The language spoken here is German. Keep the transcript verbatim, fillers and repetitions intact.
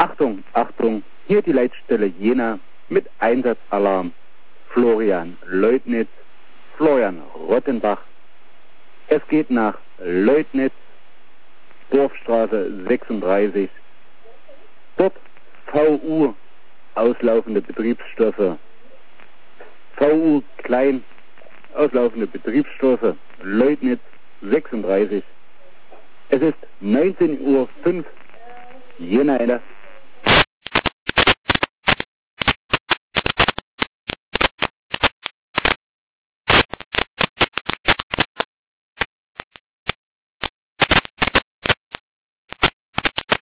Achtung, Achtung, hier die Leitstelle Jena mit Einsatzalarm. Florian Leutnitz, Florian Rottenbach. Es geht nach Leutnitz, Dorfstraße sechsunddreißig. Dort V U, auslaufende Betriebsstoffe. V U klein, auslaufende Betriebsstoffe, Leutnitz sechsunddreißig. Es ist neunzehn Uhr fünf, Jena.